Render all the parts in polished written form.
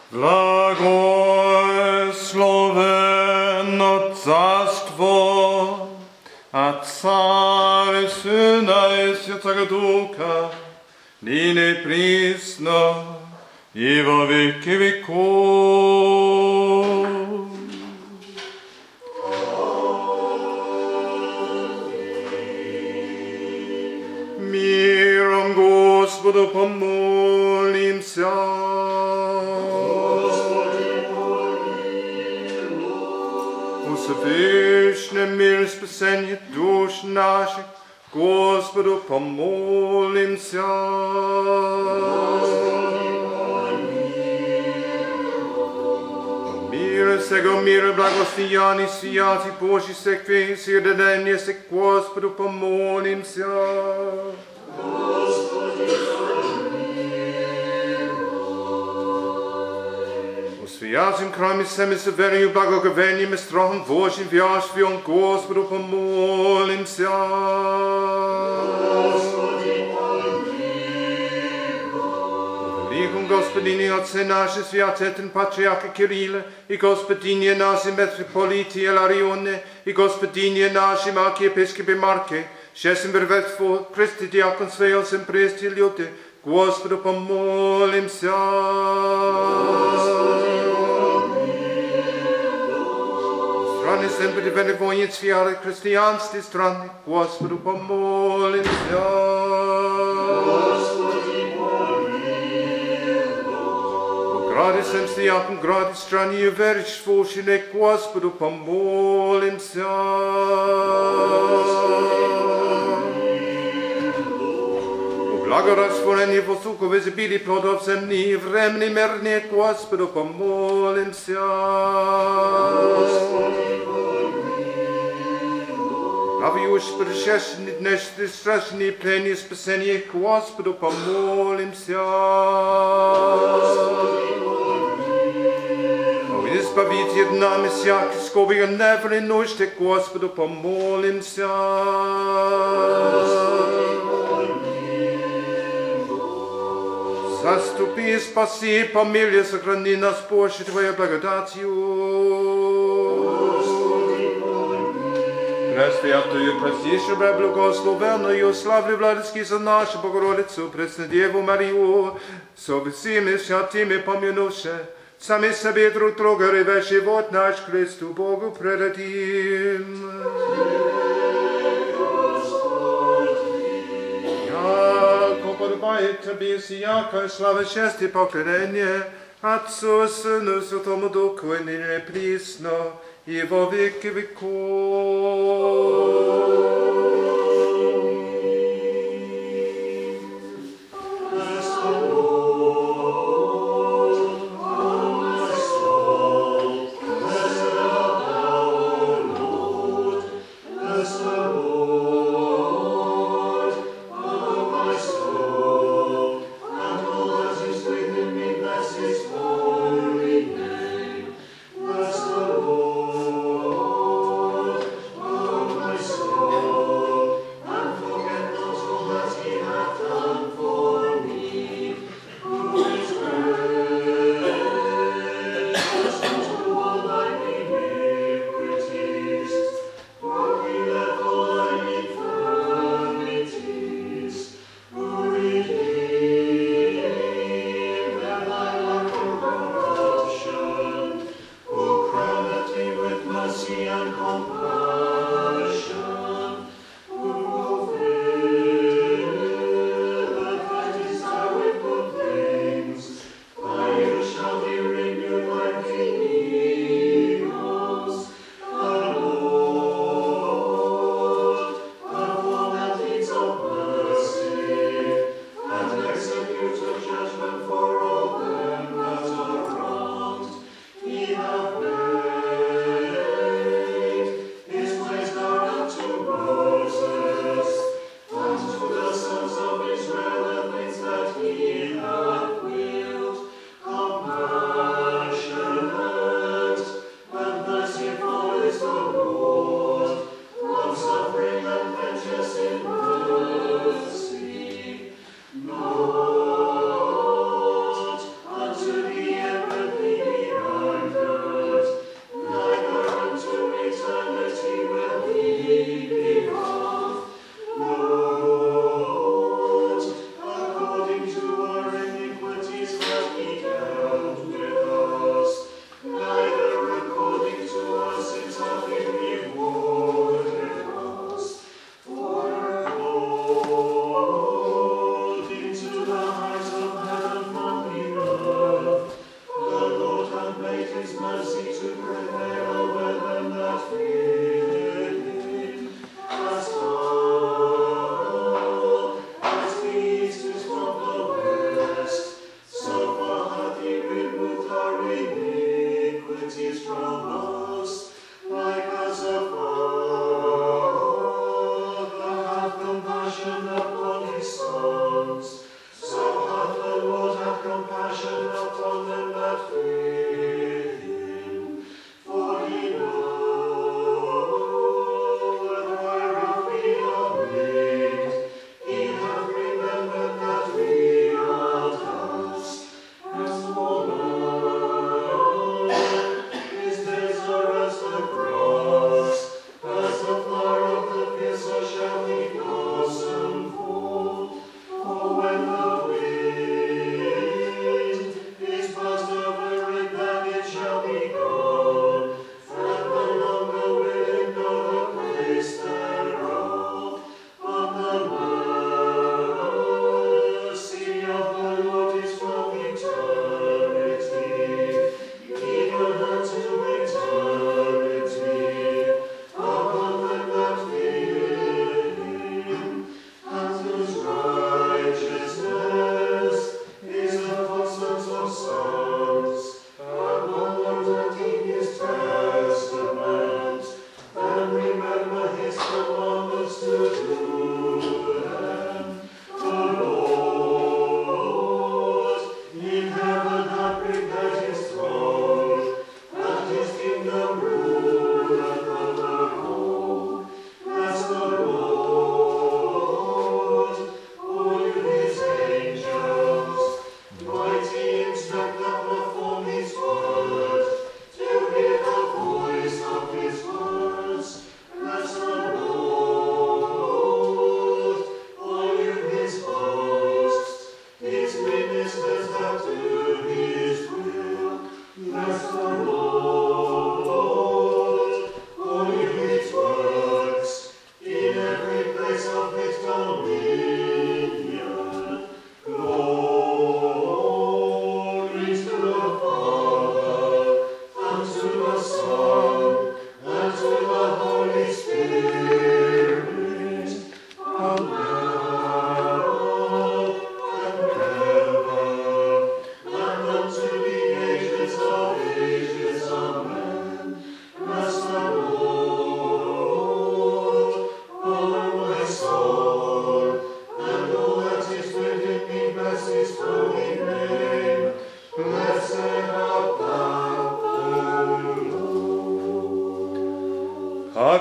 Благословенно царство Отца и Сына и Святого Духа, ныне присно и во веки веков. Миром Господу помолимся. Всевышний мир и спасение душ наших, Господу помолимся. Мир всего мира, благостояний, сиятий Божий всех век, сирдания всех, Господу помолимся. Святым храме всеми с верою, благоговением и страхом Божьим вяжем, Господу помолимся. Великом Господине Отце наши, святитель Патриарха Кирилла, и Господине нашим митрополите Иларионе, и Господине нашим архиепископе Марке, шестым верветству Христе диакон Свейлсем престе люди, Господу помолимся. Страны sempre воинец фиалы христианстве страны, Господу помолимся. Господи, помилуй. Граде всем стояком, граде стране и веришь, Господу помолимся. Благорастворение воздухов изобилий плодов земли, времени мирные, Господу помолимся. Авиуш пришедший днешний страшный плен и спасение, Господу помолимся. О, избавите от нами всякой скорби и неври нужды, Господу помолимся. Заступи, спаси, помилуй, сохрани нас, Боже, Твоей благодатью. Пресвятую, простейшую, благословенную, славлю, владыки за нашу Богородицу, Преснодеву Марию, со всеми святыми помянувши, сами себе друг друга, и весь живот наш Христу Богу предадим. Подобает Тебе всякая слава, честь и поклонение Отцу, Сыну, Святому Духу, и ныне присно, и во веки веков.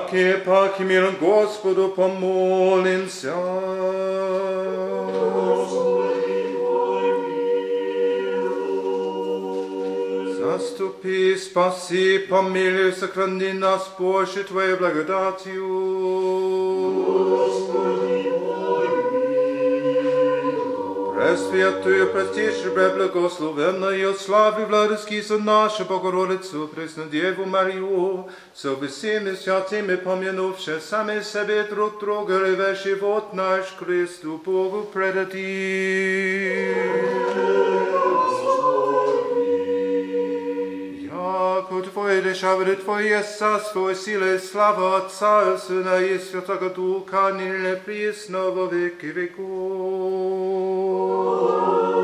Паки миром Господу помолимся. Заступи, спаси, помилуй, сохрани нас, Боже, Твоей благодатью. Пресвятую, простейшую, преблагословенную, славы, владыки, со нашу Богородицу, пресную Деву Марию, со всеми святыми помянувши сами себе друг друга, и весь живот наш Христу Богу предадим. Яко Твое решавре Твое царство, сила и слава Отца и Сына и Святого Духа, ныне присно во веки веков.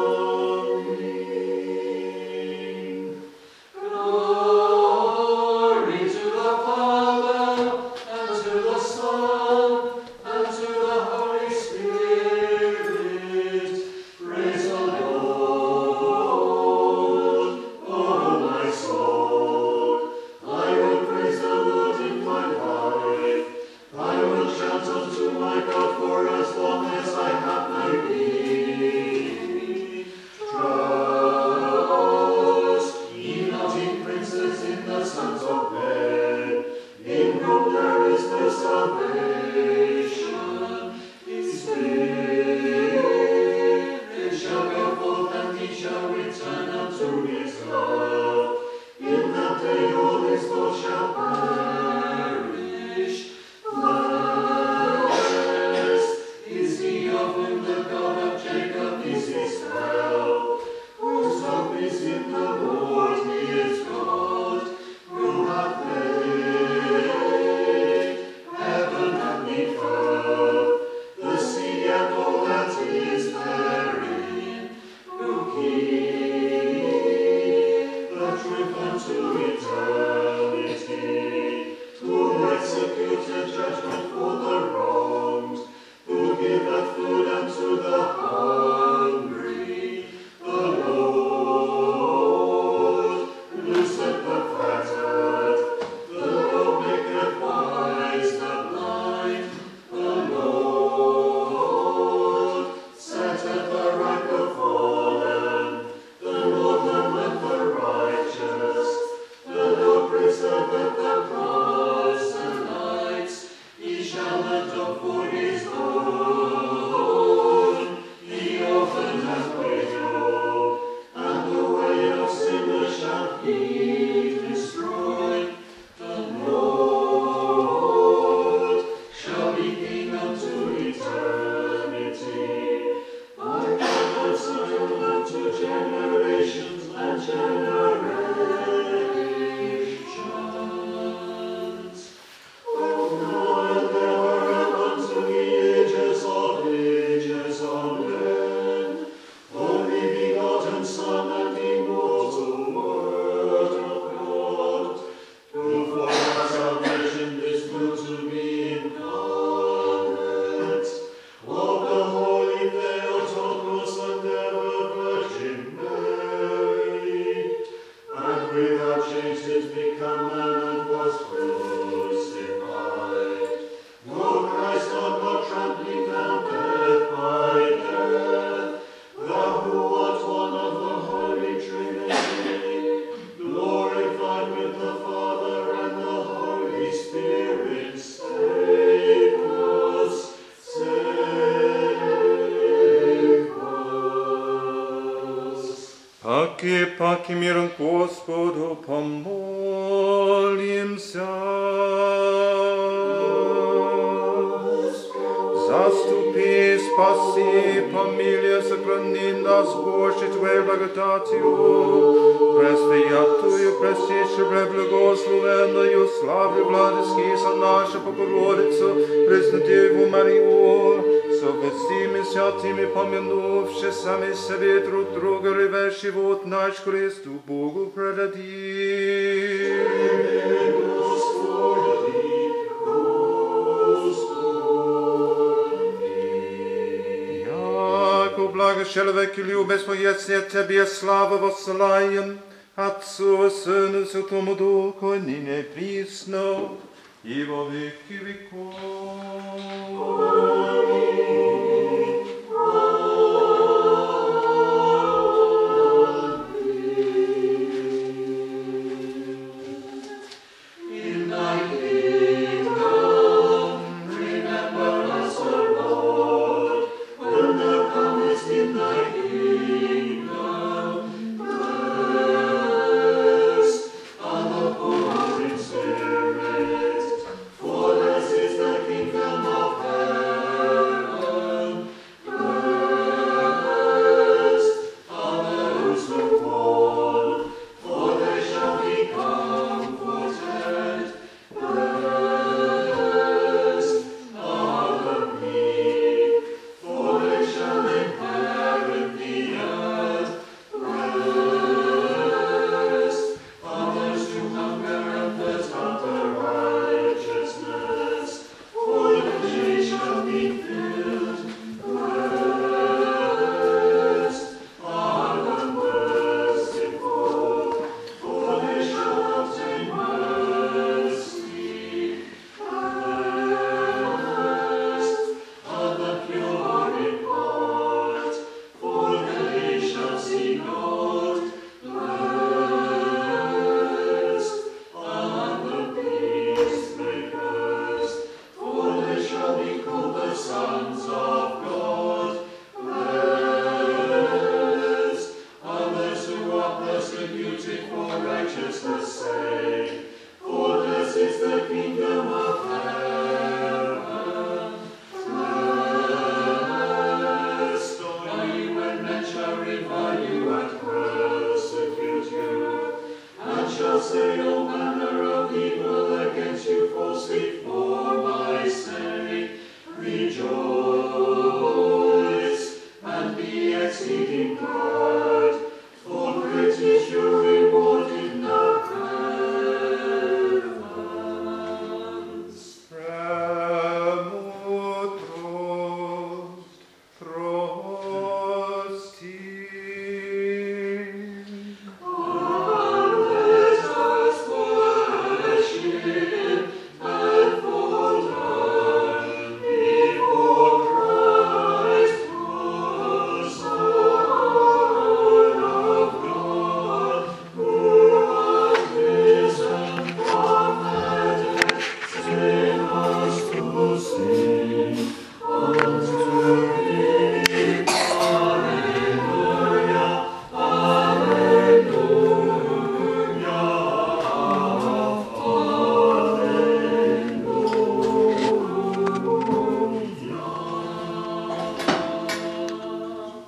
Паки миром Господу помолимся. Заступи, спаси, помилуй, сохрани нас, Боже, Твоей благодатью. Пресвятую, простейшую, преблагословенную, славу, владыки, со нашу Богородицу, пресную Деву Марию, со всеми святыми помянувши сами себе друг друга, и весь живот наш Христу Богу предадим. Яко благо человек и любец поясня Тебе славу воссылаем, Отцу, Сыну, Святому Духу, ныне и присно, i во веки веков.